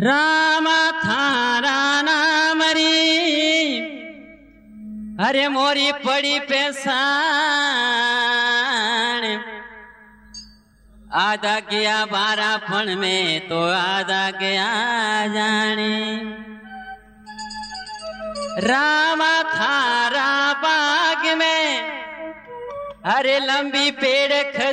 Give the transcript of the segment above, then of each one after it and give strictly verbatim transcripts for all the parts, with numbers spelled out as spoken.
राम थारा नाम री अरे मोरी पड़ी पेशान आधा गया बारा फण में तो आधा गया जाने राम थारा बाग में अरे लंबी पेड़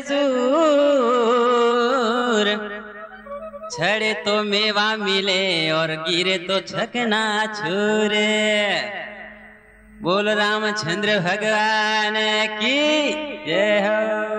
खजूर छड़े तो मेवा मिले और गिरे तो छकना छूरे। बोल रामचंद्र भगवान की जय हो।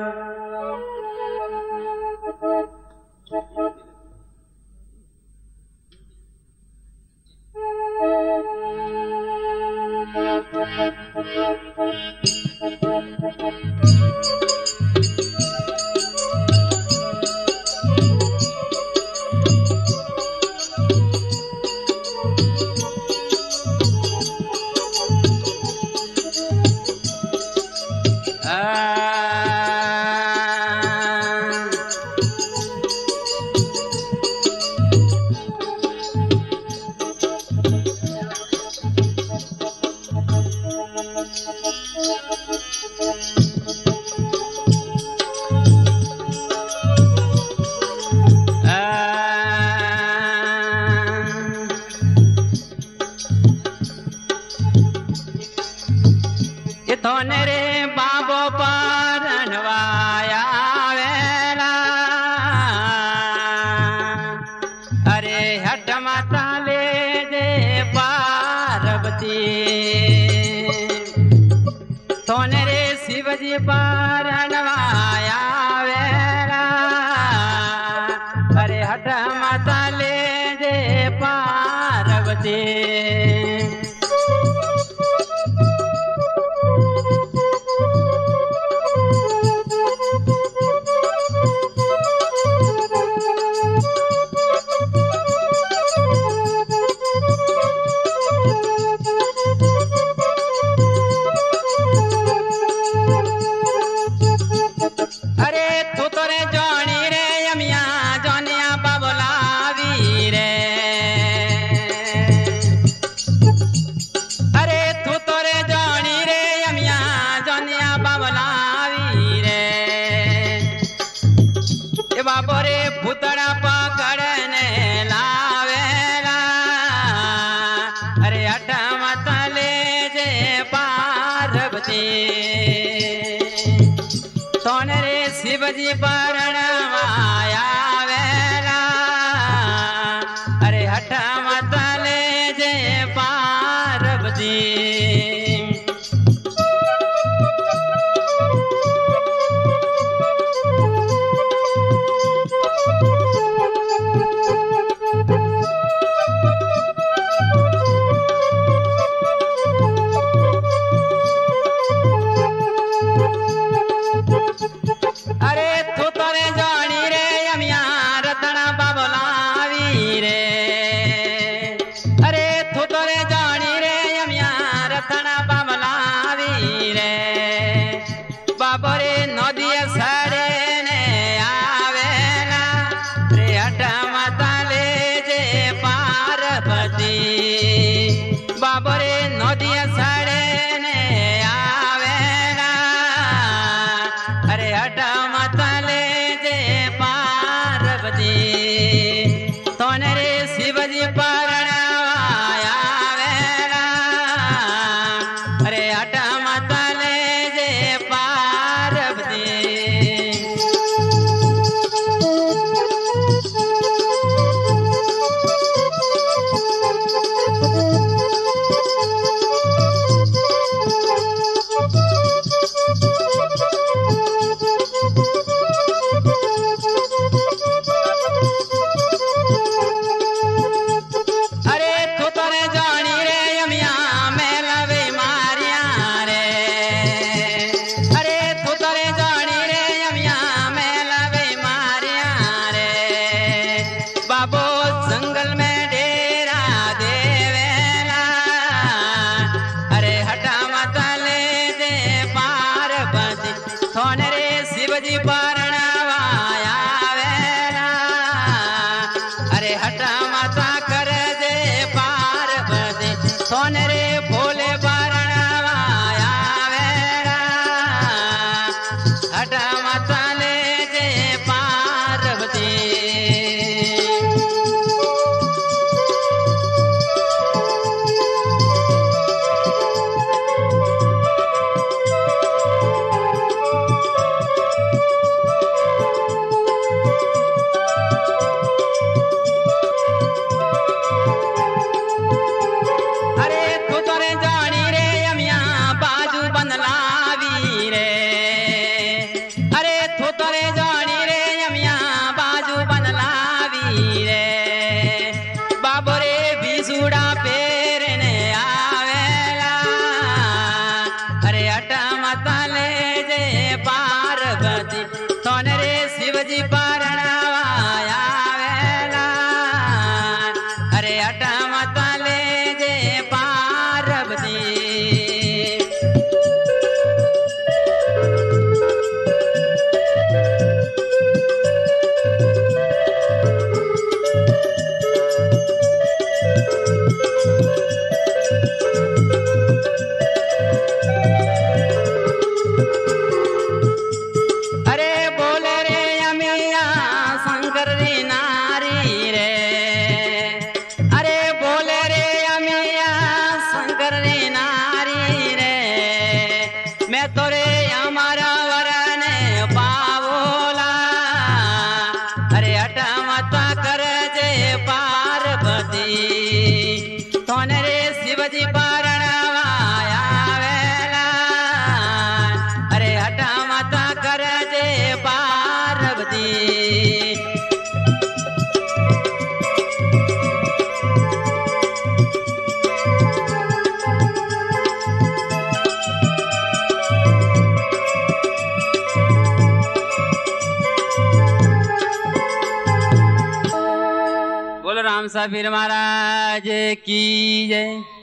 थोने रे बाबो पर नवाया वेला अरे हट माता ले दे पार्वती थोने रे शिवजी पर नवाया वेला अरे हट माता ले दे पार्वती। अरे तू तो रे जानी रे यमिया जानिया बाबुलावी रे अरे तू तो रे जानी रे यमिया जानिया बाबुलावी रे ए बाबो रे भूतड़ा पकड़ने लावेला अरे हट मत ले जे पार्वती सोने रे शिवजी परणवाया वेला अरे हठ मत ले जे पार्वती। अरे तू तो रे जानी रे यमिया रतना बाबुलावी रे अरे तू तो रे जानी रे यमिया रतना बाबुलावी रे बाबो रे नदी सड़े ने आवे माता करे जे पार्वती तोने रे शिवजी पारण आवेला अरे हटा माता करे जे पार्वती राम साबीर महाराज की जय।